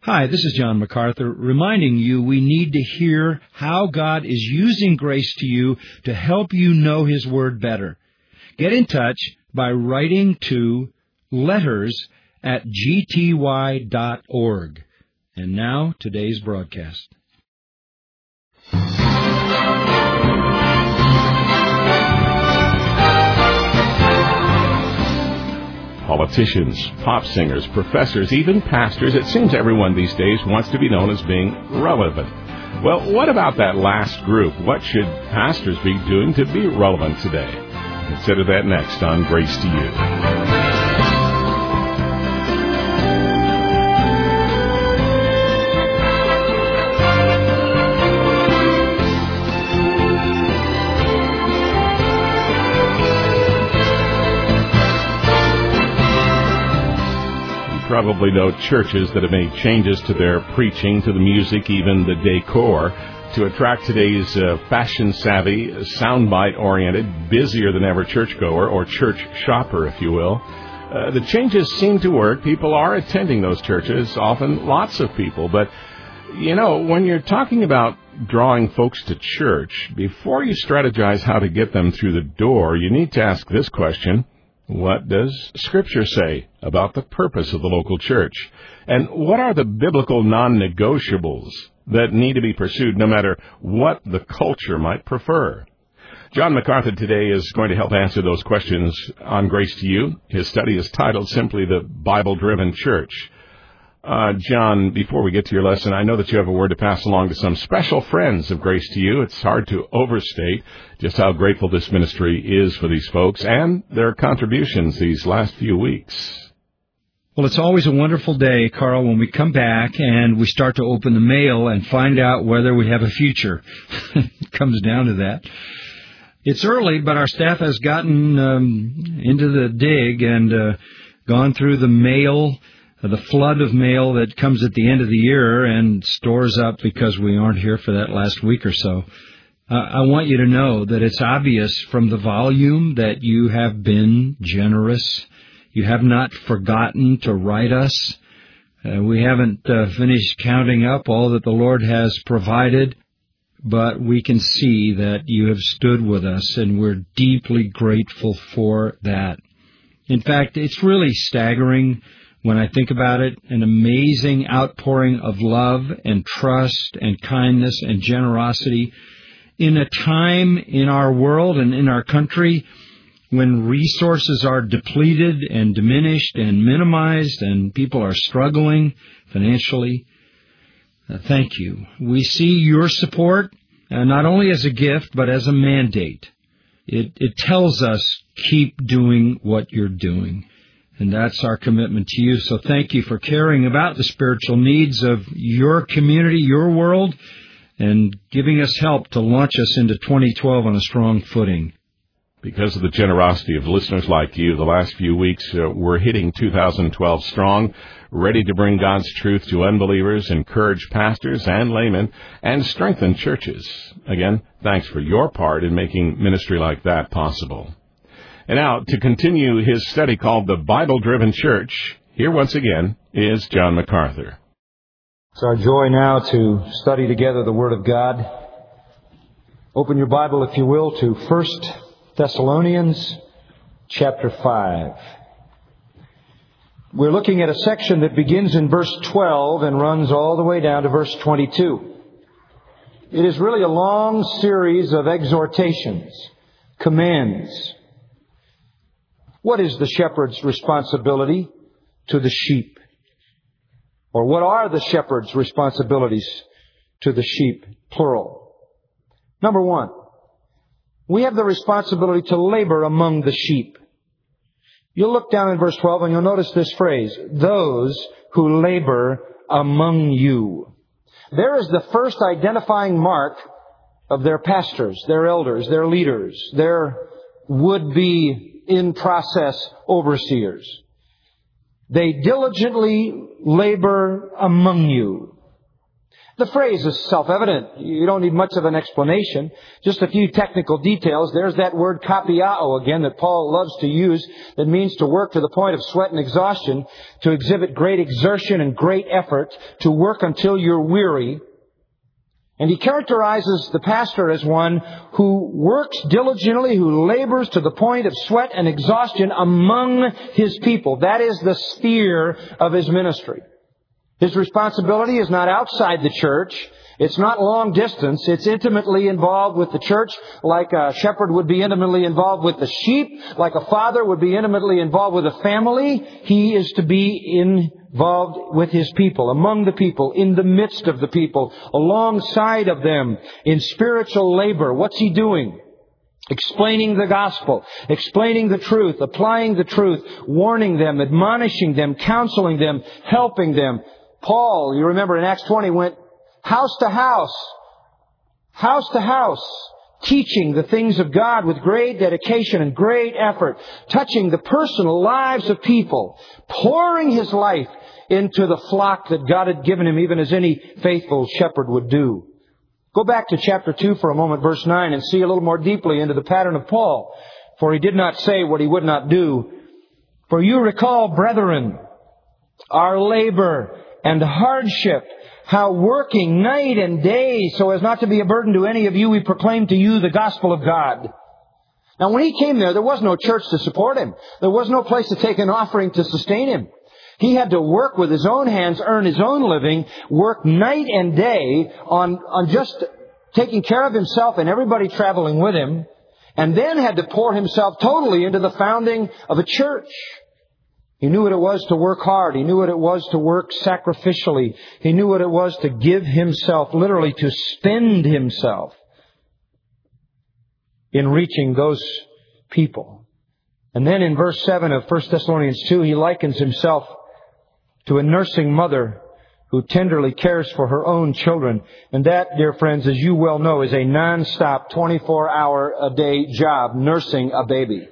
Hi, this is John MacArthur, reminding you we need to hear how God is using grace to you to help you know His Word better. Get in touch by writing to letters@gty.org. And now, today's broadcast. Politicians, pop singers, professors, even pastors, it seems everyone these days wants to be known as being relevant. Well, what about that last group? What should pastors be doing to be relevant today? Consider that next on Grace to You. Probably know churches that have made changes to their preaching, to the music, even the decor, to attract today's fashion-savvy, soundbite-oriented, busier-than-ever churchgoer, or church shopper, if you will. The changes seem to work. People are attending those churches, often lots of people. But, you know, when you're talking about drawing folks to church, before you strategize how to get them through the door, you need to ask this question. What does Scripture say about the purpose of the local church? And what are the biblical non-negotiables that need to be pursued no matter what the culture might prefer? John MacArthur today is going to help answer those questions on Grace to You. His study is titled simply The Bible-Driven Church. John, before we get to your lesson, I know that you have a word to pass along to some special friends of Grace to You. It's hard to overstate just how grateful this ministry is for these folks and their contributions these last few weeks. Well, it's always a wonderful day, Carl, when we come back and we start to open the mail and find out whether we have a future. It comes down to that. It's early, but our staff has gotten into the dig and gone through the mail, the flood of mail that comes at the end of the year and stores up because we aren't here for that last week or so. I want you to know that it's obvious from the volume that you have been generous. You have not forgotten to write us. We haven't finished counting up all that the Lord has provided, but we can see that you have stood with us, and we're deeply grateful for that. In fact, it's really staggering when I think about it, an amazing outpouring of love and trust and kindness and generosity in a time in our world and in our country when resources are depleted and diminished and minimized and people are struggling financially. Thank you. We see your support not only as a gift but as a mandate. It tells us, keep doing what you're doing. And that's our commitment to you. So thank you for caring about the spiritual needs of your community, your world, and giving us help to launch us into 2012 on a strong footing. Because of the generosity of listeners like you, the last few weeks we're hitting 2012 strong, ready to bring God's truth to unbelievers, encourage pastors and laymen, and strengthen churches. Again, thanks for your part in making ministry like that possible. And now, to continue his study called The Bible-Driven Church, here once again is John MacArthur. It's our joy now to study together the Word of God. Open your Bible, if you will, to 1 Thessalonians chapter 5. We're looking at a section that begins in verse 12 and runs all the way down to verse 22. It is really a long series of exhortations, commands. What is the shepherd's responsibility to the sheep? Or what are the shepherd's responsibilities to the sheep, plural? Number one, we have the responsibility to labor among the sheep. You'll look down in verse 12 and you'll notice this phrase, those who labor among you. There is the first identifying mark of their pastors, their elders, their leaders, their would-be in-process overseers. They diligently labor among you. The phrase is self-evident. You don't need much of an explanation. Just a few technical details. There's that word kapiao again that Paul loves to use that means to work to the point of sweat and exhaustion, to exhibit great exertion and great effort, to work until you're weary. And he characterizes the pastor as one who works diligently, who labors to the point of sweat and exhaustion among his people. That is the sphere of his ministry. His responsibility is not outside the church. It's not long distance. It's intimately involved with the church, like a shepherd would be intimately involved with the sheep, like a father would be intimately involved with a family. He is to be involved with his people, among the people, in the midst of the people, alongside of them, in spiritual labor. What's he doing? Explaining the gospel, explaining the truth, applying the truth, warning them, admonishing them, counseling them, helping them. Paul, you remember in Acts 20, went house to house, teaching the things of God with great dedication and great effort, touching the personal lives of people, pouring his life into the flock that God had given him, even as any faithful shepherd would do. Go back to chapter 2 for a moment, verse 9, and see a little more deeply into the pattern of Paul. For he did not say what he would not do. For you recall, brethren, our labor and hardship, how working night and day so as not to be a burden to any of you, we proclaim to you the gospel of God. Now when he came there was no church to support him. There was no place to take an offering to sustain him. He had to work with his own hands, earn his own living, work night and day on just taking care of himself and everybody traveling with him, and then had to pour himself totally into the founding of a church. He knew what it was to work hard. He knew what it was to work sacrificially. He knew what it was to give himself, literally to spend himself in reaching those people. And then in verse 7 of 1 Thessalonians 2, he likens himself to a nursing mother who tenderly cares for her own children. And that, dear friends, as you well know, is a non-stop 24-hour-a-day job, nursing a baby.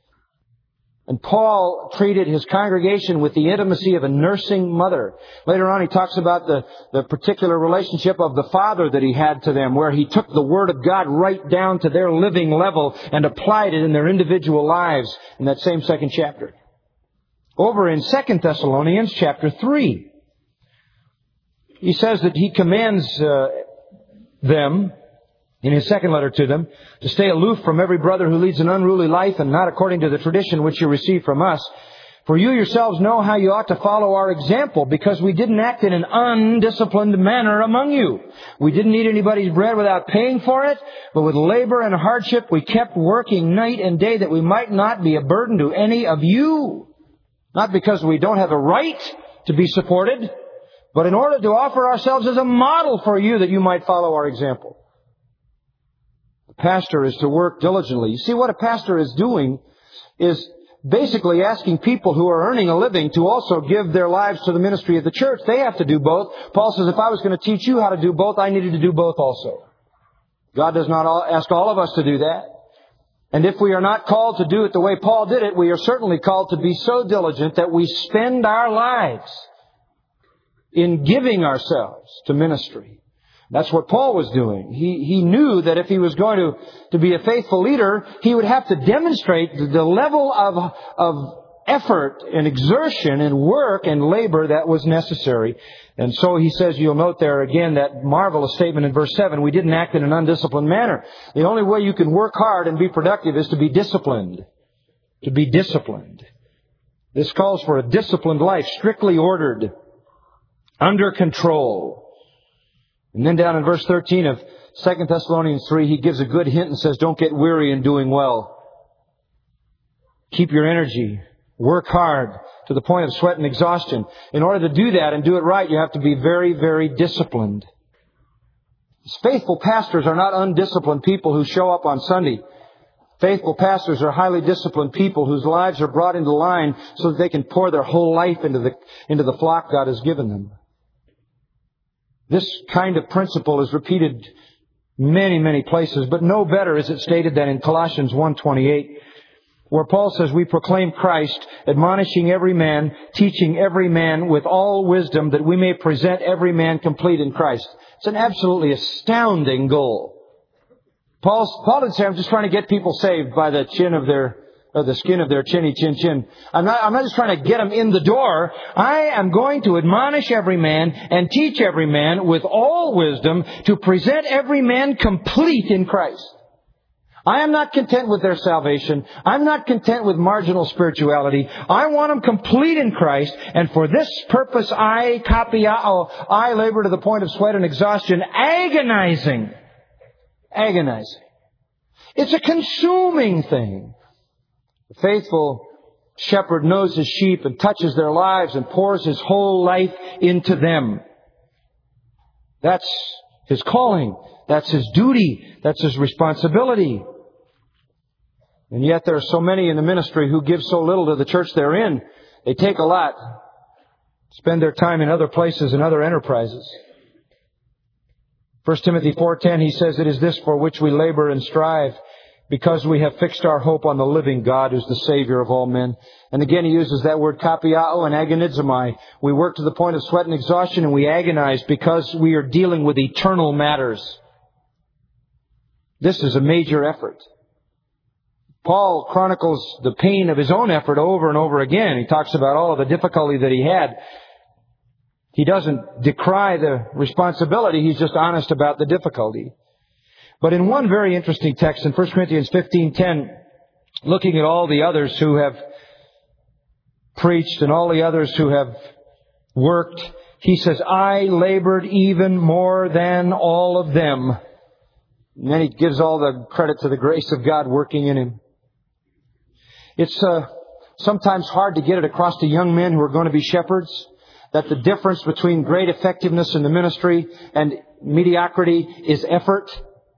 And Paul treated his congregation with the intimacy of a nursing mother. Later on, he talks about the particular relationship of the father that he had to them, where he took the Word of God right down to their living level and applied it in their individual lives in that same second chapter. Over in 2 Thessalonians chapter 3, he says that he commands them, in his second letter to them, to stay aloof from every brother who leads an unruly life and not according to the tradition which you received from us. For you yourselves know how you ought to follow our example, because we didn't act in an undisciplined manner among you. We didn't eat anybody's bread without paying for it, but with labor and hardship we kept working night and day that we might not be a burden to any of you. Not because we don't have a right to be supported, but in order to offer ourselves as a model for you that you might follow our example. Pastor is to work diligently. You see, what a pastor is doing is basically asking people who are earning a living to also give their lives to the ministry of the church. They have to do both. Paul says, if I was going to teach you how to do both, I needed to do both also. God does not ask all of us to do that. And if we are not called to do it the way Paul did it, we are certainly called to be so diligent that we spend our lives in giving ourselves to ministry. That's what Paul was doing. He knew that if he was going to be a faithful leader, he would have to demonstrate the level of effort and exertion and work and labor that was necessary. And so he says, you'll note there again that marvelous statement in verse 7, we didn't act in an undisciplined manner. The only way you can work hard and be productive is to be disciplined. To be disciplined. This calls for a disciplined life, strictly ordered, under control. And then down in verse 13 of 2 Thessalonians 3, he gives a good hint and says, don't get weary in doing well. Keep your energy. Work hard to the point of sweat and exhaustion. In order to do that and do it right, you have to be very, very disciplined. Faithful pastors are not undisciplined people who show up on Sunday. Faithful pastors are highly disciplined people whose lives are brought into line so that they can pour their whole life into the flock God has given them. This kind of principle is repeated many, many places, but no better is it stated than in Colossians 1:28. where Paul says, we proclaim Christ, admonishing every man, teaching every man with all wisdom, that we may present every man complete in Christ. It's an absolutely astounding goal. Paul didn't say, I'm just trying to get people saved by the skin of their chinny chin chin. I'm not just trying to get them in the door. I am going to admonish every man and teach every man with all wisdom to present every man complete in Christ. I am not content with their salvation. I'm not content with marginal spirituality. I want them complete in Christ. And for this purpose, I labor to the point of sweat and exhaustion, agonizing. It's a consuming thing. The faithful shepherd knows his sheep and touches their lives and pours his whole life into them. That's his calling. That's his duty. That's his responsibility. And yet there are so many in the ministry who give so little to the church they're in. They take a lot, spend their time in other places and other enterprises. 1 Timothy 4:10, he says, it is this for which we labor and strive, because we have fixed our hope on the living God, who's the Savior of all men. And again, he uses that word kapiao and agonizomai. We work to the point of sweat and exhaustion, and we agonize because we are dealing with eternal matters. This is a major effort. Paul chronicles the pain of his own effort over and over again. He talks about all of the difficulty that he had. He doesn't decry the responsibility. He's just honest about the difficulty. But in one very interesting text in 1 Corinthians 15:10, looking at all the others who have preached and all the others who have worked, he says, I labored even more than all of them. And then he gives all the credit to the grace of God working in him. It's sometimes hard to get it across to young men who are going to be shepherds that the difference between great effectiveness in the ministry and mediocrity is effort.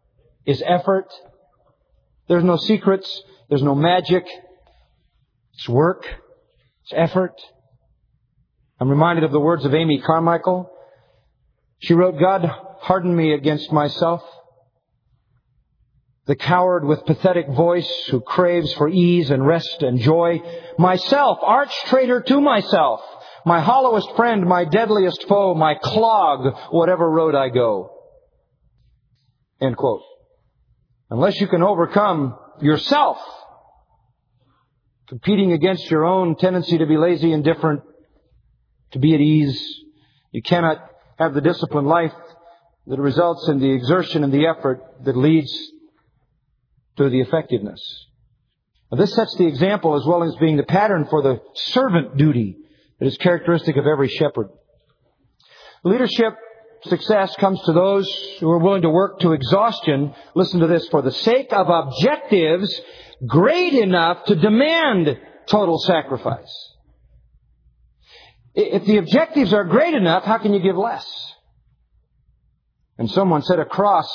There's no secrets. There's no magic. It's work. It's effort. I'm reminded of the words of Amy Carmichael. She wrote, God hardened me against myself. The coward with pathetic voice who craves for ease and rest and joy. Myself, arch traitor to myself. My hollowest friend, my deadliest foe, my clog, whatever road I go. End quote. Unless you can overcome yourself, competing against your own tendency to be lazy, indifferent, to be at ease, you cannot have the disciplined life that results in the exertion and the effort that leads to the effectiveness. Now, this sets the example as well as being the pattern for the servant duty that is characteristic of every shepherd. Leadership success comes to those who are willing to work to exhaustion. Listen to this. For the sake of objectives great enough to demand total sacrifice. If the objectives are great enough, how can you give less? And someone said a cross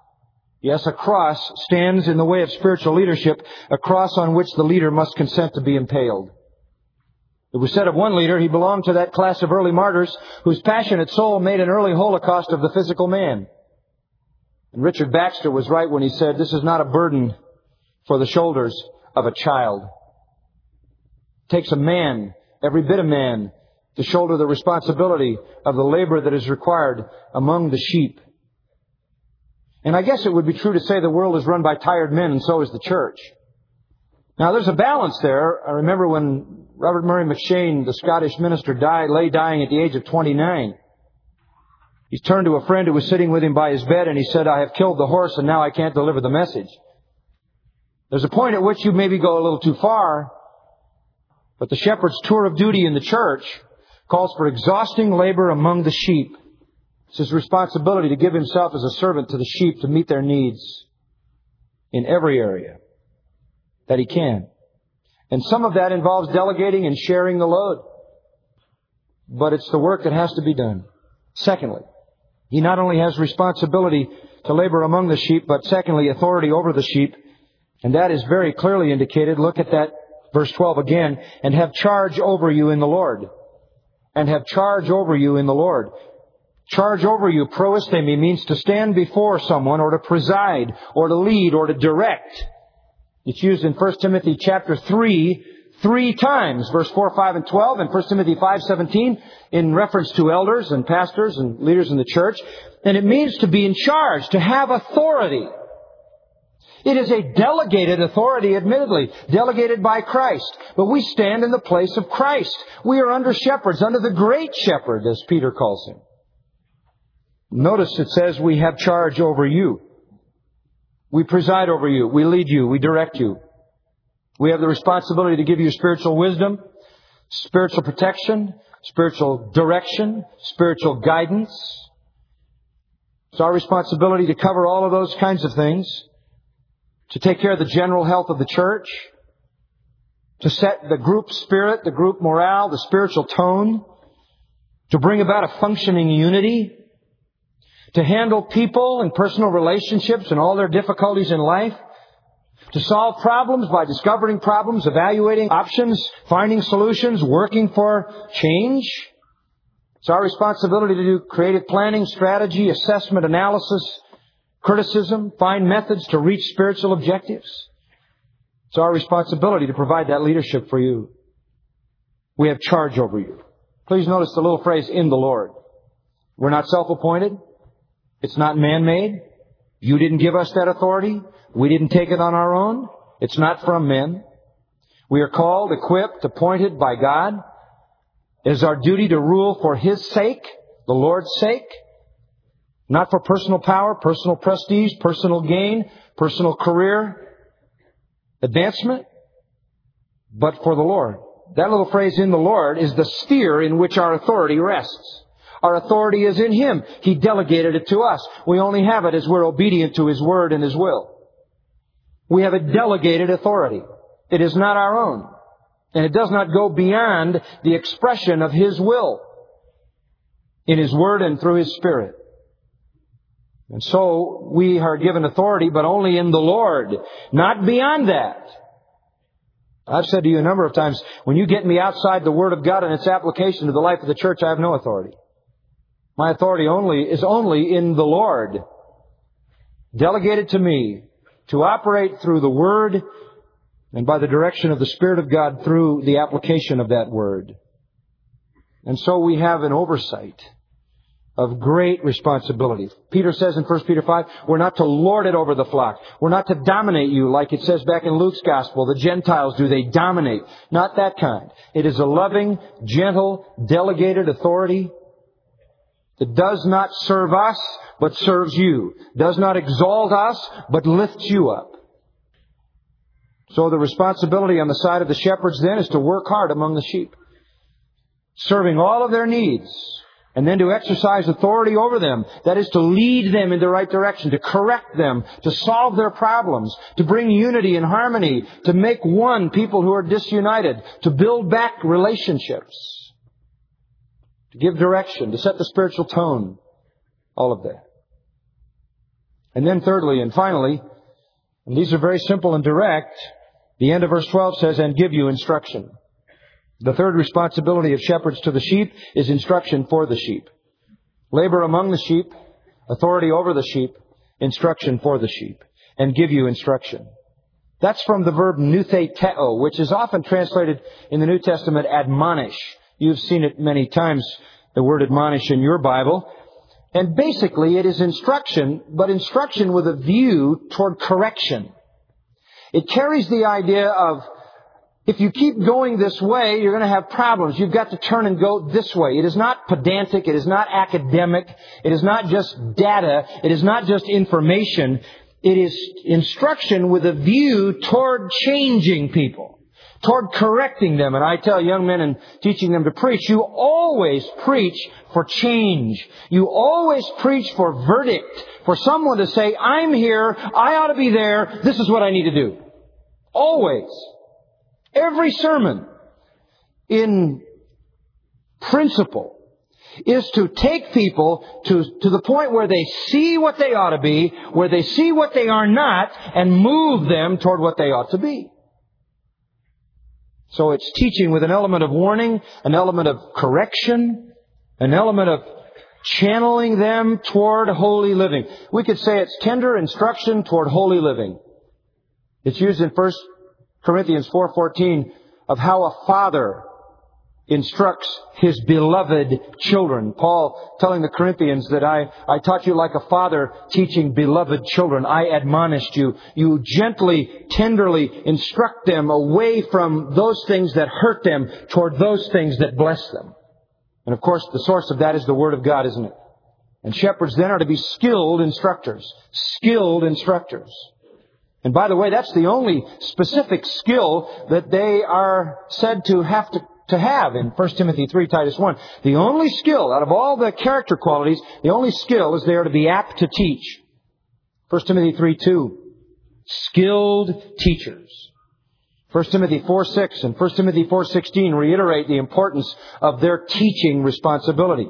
stands in the way of spiritual leadership, a cross on which the leader must consent to be impaled. It was said of one leader, he belonged to that class of early martyrs whose passionate soul made an early holocaust of the physical man. And Richard Baxter was right when he said, this is not a burden for the shoulders of a child. It takes a man, every bit of man, to shoulder the responsibility of the labor that is required among the sheep. And I guess it would be true to say the world is run by tired men, and so is the church. Now, there's a balance there. I remember when Robert Murray McShane, the Scottish minister, lay dying at the age of 29. He turned to a friend who was sitting with him by his bed, and he said, I have killed the horse, and now I can't deliver the message. There's a point at which you maybe go a little too far, but the shepherd's tour of duty in the church calls for exhausting labor among the sheep. It's his responsibility to give himself as a servant to the sheep to meet their needs in every area that he can. And some of that involves delegating and sharing the load. But it's the work that has to be done. Secondly, he not only has responsibility to labor among the sheep, but secondly, authority over the sheep. And that is very clearly indicated. Look at that verse 12 again. And have charge over you in the Lord. And have charge over you in the Lord. Charge over you, proistemi, means to stand before someone or to preside or to lead or to direct. It's used in 1 Timothy chapter 3, 3 times, verse 4, 5, and 12, and 1 Timothy 5:17 in reference to elders and pastors and leaders in the church. And it means to be in charge, to have authority. It is a delegated authority, admittedly, delegated by Christ. But we stand in the place of Christ. We are under shepherds, under the great shepherd, as Peter calls him. Notice it says we have charge over you. We preside over you. We lead you. We direct you. We have the responsibility to give you spiritual wisdom, spiritual protection, spiritual direction, spiritual guidance. It's our responsibility to cover all of those kinds of things, to take care of the general health of the church, to set the group spirit, the group morale, the spiritual tone, to bring about a functioning unity, to handle people and personal relationships and all their difficulties in life, to solve problems by discovering problems, evaluating options, finding solutions, working for change. It's our responsibility to do creative planning, strategy, assessment, analysis, criticism, find methods to reach spiritual objectives. It's our responsibility to provide that leadership for you. We have charge over you. Please notice the little phrase, in the Lord. We're not self-appointed. It's not man-made. You didn't give us that authority. We didn't take it on our own. It's not from men. We are called, equipped, appointed by God. It is our duty to rule for His sake, the Lord's sake. Not for personal power, personal prestige, personal gain, personal career advancement, but for the Lord. That little phrase, in the Lord, is the sphere in which our authority rests. Our authority is in Him. He delegated it to us. We only have it as we're obedient to His Word and His will. We have a delegated authority. It is not our own. And it does not go beyond the expression of His will in His Word and through His Spirit. And so we are given authority, but only in the Lord, not beyond that. I've said to you a number of times, when you get me outside the Word of God and its application to the life of the church, I have no authority. My authority is only in the Lord, delegated to me to operate through the Word and by the direction of the Spirit of God through the application of that Word. And so we have an oversight of great responsibility. Peter says in 1 Peter 5, we're not to lord it over the flock. We're not to dominate you like it says back in Luke's Gospel. The Gentiles do. They dominate. Not that kind. It is a loving, gentle, delegated authority that does not serve us, but serves you. Does not exalt us, but lifts you up. So the responsibility on the side of the shepherds then is to work hard among the sheep, serving all of their needs, and then to exercise authority over them. That is to lead them in the right direction, to correct them, to solve their problems, to bring unity and harmony, to make one people who are disunited, to build back relationships, to give direction, to set the spiritual tone, all of that. And then thirdly and finally, and these are very simple and direct, the end of verse 12 says, and give you instruction. The third responsibility of shepherds to the sheep is instruction for the sheep. Labor among the sheep, authority over the sheep, instruction for the sheep, and give you instruction. That's from the verb nutheteo, which is often translated in the New Testament admonish. You've seen it many times, the word admonish in your Bible. And basically it is instruction, but instruction with a view toward correction. It carries the idea of, if you keep going this way, you're going to have problems. You've got to turn and go this way. It is not pedantic. It is not academic. It is not just data. It is not just information. It is instruction with a view toward changing people, toward correcting them. And I tell young men and teaching them to preach, you always preach for change. You always preach for verdict, for someone to say, I'm here, I ought to be there, this is what I need to do. Always. Every sermon, in principle, is to take people to the point where they see what they ought to be, where they see what they are not, and move them toward what they ought to be. So it's teaching with an element of warning, an element of correction, an element of channeling them toward holy living. We could say it's tender instruction toward holy living. It's used in 1 Corinthians 4:14 of how a father instructs his beloved children. Paul telling the Corinthians that I taught you like a father teaching beloved children. I admonished you. You gently, tenderly instruct them away from those things that hurt them toward those things that bless them. And of course, the source of that is the Word of God, isn't it? And shepherds then are to be skilled instructors. Skilled instructors. And by the way, that's the only specific skill that they are said to have in 1 Timothy 3, Titus 1. The only skill, out of all the character qualities, the only skill is they are to be apt to teach. 1 Timothy 3:2. Skilled teachers. 1 Timothy 4:6 and 1 Timothy 4:16 reiterate the importance of their teaching responsibility.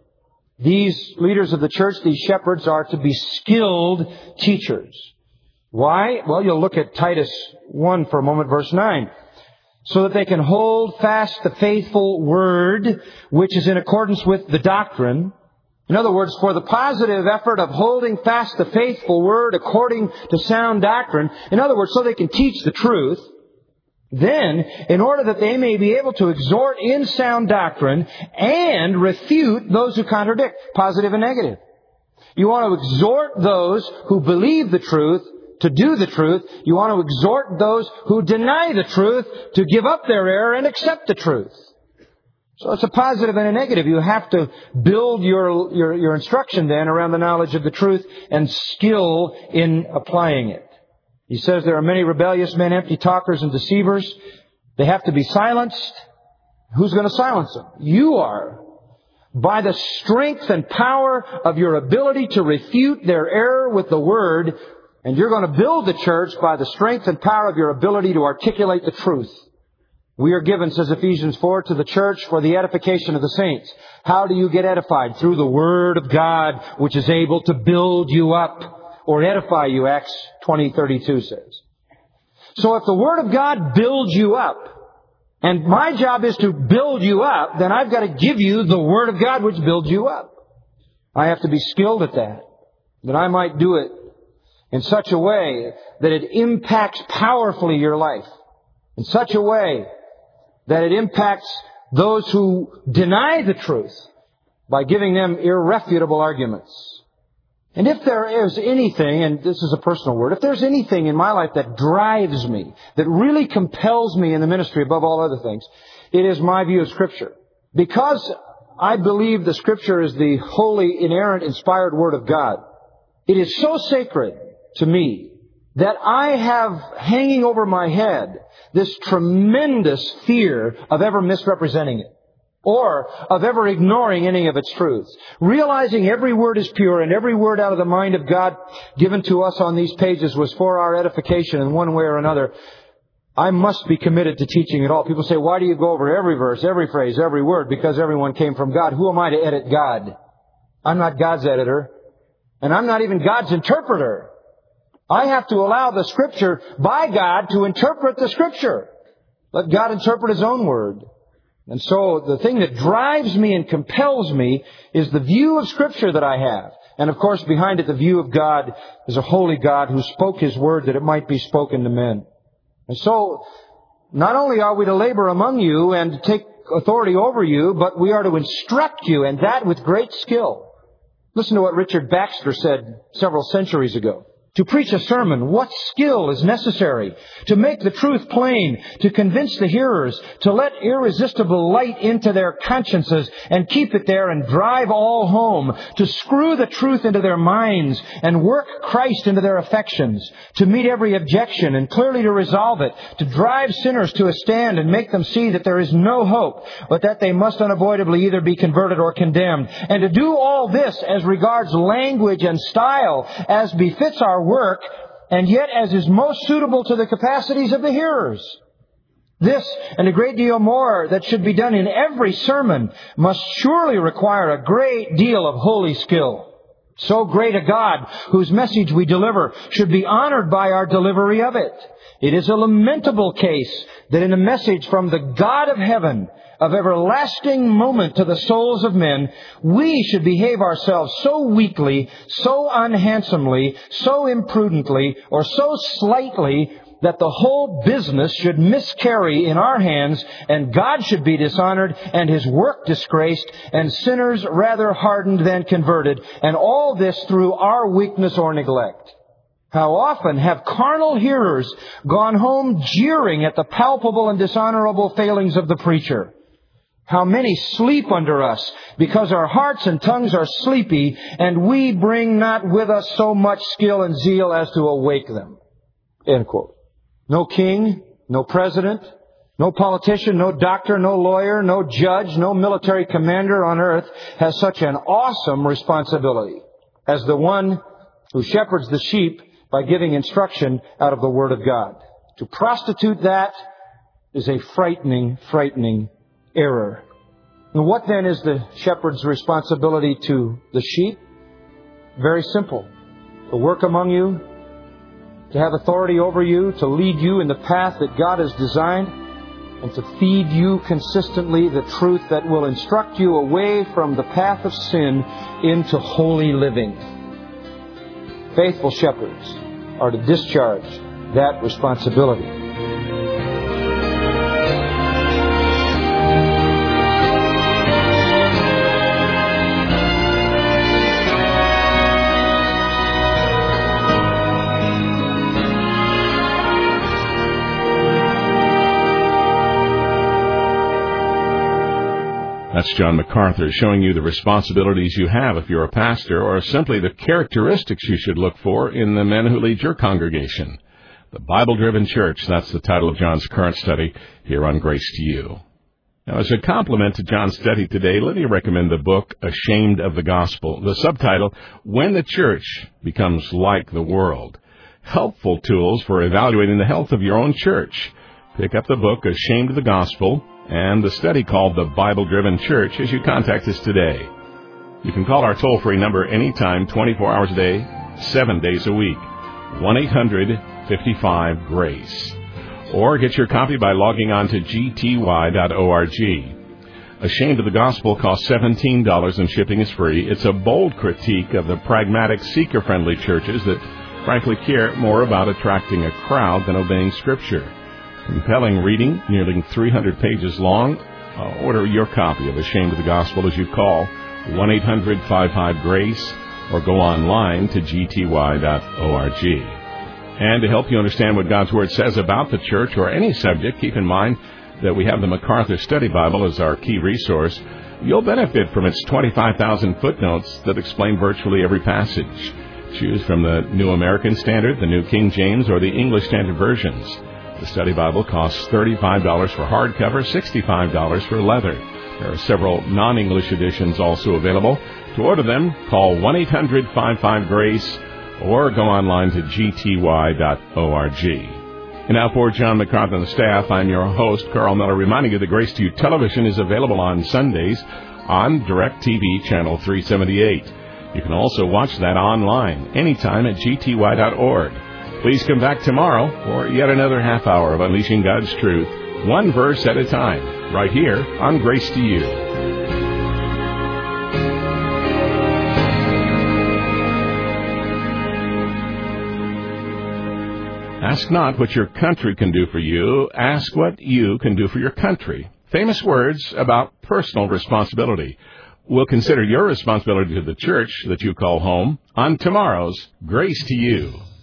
These leaders of the church, these shepherds, are to be skilled teachers. Why? Well, you'll look at Titus 1 for a moment, verse 9. So that they can hold fast the faithful word, which is in accordance with the doctrine. In other words, for the positive effort of holding fast the faithful word according to sound doctrine. In other words, so they can teach the truth. Then, in order that they may be able to exhort in sound doctrine and refute those who contradict, positive and negative. You want to exhort those who believe the truth to do the truth. You want to exhort those who deny the truth to give up their error and accept the truth. So it's a positive and a negative. You have to build your instruction then around the knowledge of the truth and skill in applying it. He says there are many rebellious men, empty talkers and deceivers. They have to be silenced. Who's going to silence them? You are. By the strength and power of your ability to refute their error with the Word. And you're going to build the church by the strength and power of your ability to articulate the truth. We are given, says Ephesians 4, to the church for the edification of the saints. How do you get edified? Through the Word of God, which is able to build you up or edify you, Acts 20:32 says. So if the Word of God builds you up, and my job is to build you up, then I've got to give you the Word of God which builds you up. I have to be skilled at that I might do it in such a way that it impacts powerfully your life. In such a way that it impacts those who deny the truth by giving them irrefutable arguments. And if there is anything, and this is a personal word, if there's anything in my life that drives me, that really compels me in the ministry above all other things, it is my view of Scripture. Because I believe the Scripture is the holy, inerrant, inspired Word of God, it is so sacred to me that I have hanging over my head this tremendous fear of ever misrepresenting it or of ever ignoring any of its truths. Realizing every word is pure and every word out of the mind of God given to us on these pages was for our edification in one way or another, I must be committed to teaching it all. People say, why do you go over every verse, every phrase, every word? Because everyone came from God. Who am I to edit God? I'm not God's editor. And I'm not even God's interpreter. I have to allow the Scripture by God to interpret the Scripture. Let God interpret His own Word. And so the thing that drives me and compels me is the view of Scripture that I have. And of course, behind it, the view of God is a holy God who spoke His Word that it might be spoken to men. And so, not only are we to labor among you and to take authority over you, but we are to instruct you, and that with great skill. Listen to what Richard Baxter said several centuries ago. To preach a sermon, what skill is necessary? To make the truth plain, to convince the hearers, to let irresistible light into their consciences and keep it there and drive all home, to screw the truth into their minds and work Christ into their affections, to meet every objection and clearly to resolve it, to drive sinners to a stand and make them see that there is no hope, but that they must unavoidably either be converted or condemned, and to do all this as regards language and style as befits our work, and yet as is most suitable to the capacities of the hearers. This, and a great deal more that should be done in every sermon, must surely require a great deal of holy skill. So great a God, whose message we deliver, should be honored by our delivery of it. It is a lamentable case that in a message from the God of heaven, of everlasting moment to the souls of men, we should behave ourselves so weakly, so unhandsomely, so imprudently, or so slightly, that the whole business should miscarry in our hands, and God should be dishonored, and His work disgraced, and sinners rather hardened than converted, and all this through our weakness or neglect. How often have carnal hearers gone home jeering at the palpable and dishonorable failings of the preacher? How many sleep under us because our hearts and tongues are sleepy, and we bring not with us so much skill and zeal as to awake them. End quote. No king, no president, no politician, no doctor, no lawyer, no judge, no military commander on earth has such an awesome responsibility as the one who shepherds the sheep by giving instruction out of the Word of God. To prostitute that is a frightening, frightening error. And what then is the shepherd's responsibility to the sheep? Very simple. To work among you, to have authority over you, to lead you in the path that God has designed, and to feed you consistently the truth that will instruct you away from the path of sin into holy living. Faithful shepherds are to discharge that responsibility. That's John MacArthur showing you the responsibilities you have if you're a pastor, or simply the characteristics you should look for in the men who lead your congregation. The Bible-Driven Church, that's the title of John's current study here on Grace to You. Now, as a complement to John's study today, let me recommend the book Ashamed of the Gospel. The subtitle, When the Church Becomes Like the World. Helpful tools for evaluating the health of your own church. Pick up the book Ashamed of the Gospel and the study called The Bible-Driven Church as you contact us today. You can call our toll-free number anytime, 24 hours a day, 7 days a week, 1-800-55-GRACE. Or get your copy by logging on to gty.org. Ashamed of the Gospel costs $17 and shipping is free. It's a bold critique of the pragmatic, seeker-friendly churches that frankly care more about attracting a crowd than obeying Scripture. Compelling reading, nearly 300 pages long. Order your copy of Ashamed of the Gospel as you call 1-800-55-GRACE or go online to gty.org. And to help you understand what God's Word says about the church or any subject, keep in mind that we have the MacArthur Study Bible as our key resource. You'll benefit from its 25,000 footnotes that explain virtually every passage. Choose from the New American Standard, the New King James, or the English Standard Versions. The Study Bible costs $35 for hardcover, $65 for leather. There are several non-English editions also available. To order them, call 1-800-55-GRACE or go online to gty.org. And now for John MacArthur and the staff, I'm your host, Carl Miller, reminding you that Grace to You Television is available on Sundays on DirecTV Channel 378. You can also watch that online anytime at gty.org. Please come back tomorrow for yet another half hour of Unleashing God's Truth, one verse at a time, right here on Grace to You. Ask not what your country can do for you. Ask what you can do for your country. Famous words about personal responsibility. We'll consider your responsibility to the church that you call home on tomorrow's Grace to You.